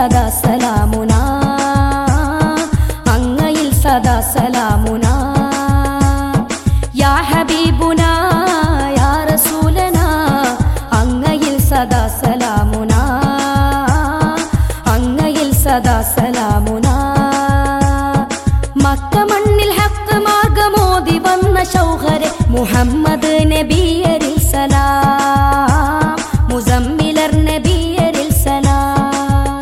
സദാ സലാമുനാ അങ്ങയിൽ സദാ സലാമുനാ യാ ഹബീബുനാ യാ റസൂലനാ അങ്ങയിൽ സദാ സലാമുനാ അങ്ങയിൽ സദാ സലാമുനാ മക്ക മണ്ണിൽ ഹക്ക് മാർഗമോദി വന്ന ശൗഹരെ മുഹമ്മദ് നബിയരിൽ സലാം മുസമ്മിലർ നബിയരിൽ സലാം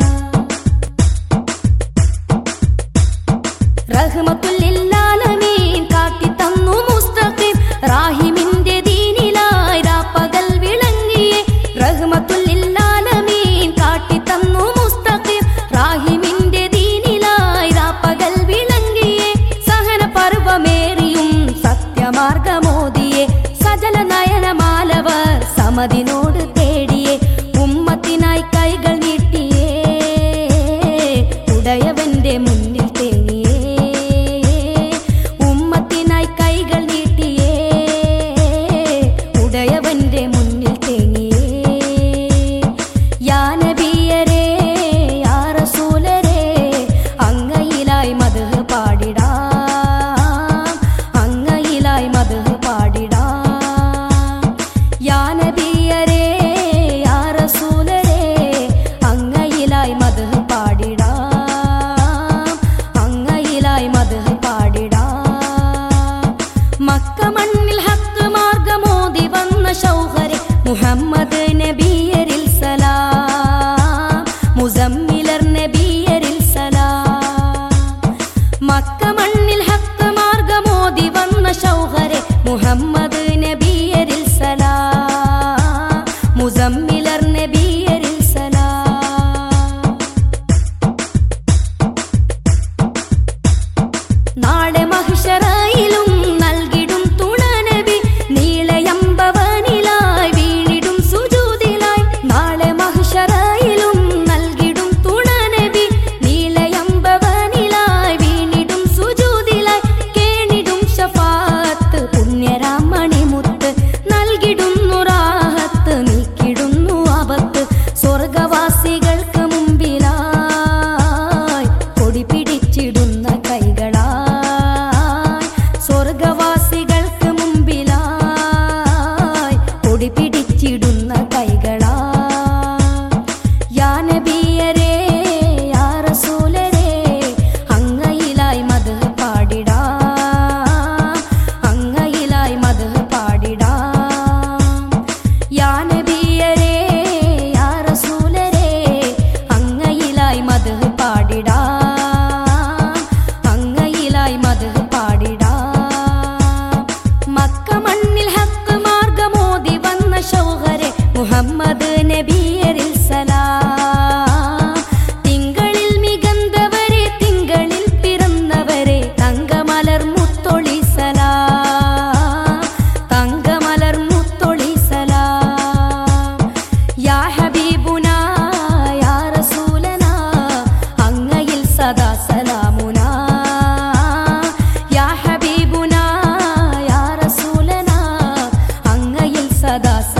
റഹ്മത്തുൽ ലിൽ ആലമീൻ കാട്ടിത്തന്നു മുസ്തഖീം റാഹിമിന്റെ ദീനിലായി രാപ്പകൽ വിളങ്ങിയേ റഹ്മത്തുൽ ലിൽ ആലമീൻ കാട്ടിത്തന്നു മുസ്തഖീം റാഹിമിന്റെ ദീനിലായി രാപ്പകൽ വിളങ്ങിയേ സഹന പർവമേറിയും സത്യമാർഗമോദിയേ സജല നയനമാലവർ സമതിനോട് തേടിയേ ഉമ്മത്തിനായി കൈകൾ നീട്ടിയേ ഉടയവന്റെ മുന്നിൽ തേങ്ങിയേ ഉമ്മത്തിനായി കൈകൾ നീട്ടിയേ ഉടയവന്റെ മുന്നിൽ തേങ്ങിയേ യാ നബിയരേ യാ റസൂലരേ അങ്ങയിലായി മദ്ഹ് പാടിടാം അങ്ങയിലായി മദ്ഹ് പാടിടാം യാ നബിയരേ യാ റസൂലരേ അങ്ങയിലായി മദ്ഹ് പാടിടാം അങ്ങയിലായി മദ്ഹ് പാടിടാം മക്ക മണ്ണിൽ ഹക്ക് മാർഗമോദി വന്ന ശൗഹരെ മുഹമ്മദ് നബിയരിൽ സലാം മുസമ്മിലർ നബിയരിൽ സലാം മക്ക മണ്ണിൽ ഹക്ക് മാർഗമോദി വന്ന ശൗഹരെ മുഹമ്മദ് നബിയരിൽ സലാം മുസമ്മിലർ നബിയരിൽ സലാം നാളെ മഹ്ശറയിലും നൽകിടും തുണ നബി നീളയമ്പവനിലായി വീണിടും സുജൂദിലായി നാളെ മഹ്ശറയിലും നൽകിടും തുണ നബി നീളയമ്പവനിലായി വീണിടും സുജൂദിലായി കേണിടും ശഫാഅത്ത് പുണ്യരാമണിമുത്ത് നൽകിടുന്നു റാഹത്ത് നീക്കിടുന്നു ആപത്ത് സ്വർഗവാസികൾക്ക് മുമ്പിലായി കൊടി പിടിച്ചിടുന്ന കൈകളായി സ്വർഗവാസികൾക്ക് മുമ്പിലായി കൊടി പിടിച്ചിടുന്ന കൈകളായി യാ നബിയരേ യാ റസൂലരേ അങ്ങയിലായി മദ്ഹ് പാടിടാം അങ്ങയിലായി മദ്ഹ് പാടിടാം യാ നബിയരേ യാ റസൂലരേ അങ്ങയിലായി മദ്ഹ് പാടിടാം അങ്ങയിലായി മദ്ഹ് പാടിടാം മക്ക മണ്ണിൽ ഹക്ക് മാർഗമോദി വന്ന ശൗഹരെ മുഹമ്മദ് നബിയരിൽ സലാം തിങ്കളിൽ മികന്തവരെ തിങ്കളിൽ പിറന്നവരെ തങ്കമലർ മുത്തൊളി സലാം തങ്കമലർ മുത്തൊളി സലാം യാ ഹബീബുനാ യാ റസൂലനാ അങ്ങയിൽ സദാ സലാമുനാ യാ ഹബീബുനാ യാ റസൂലനാ അങ്ങയിൽ സദാ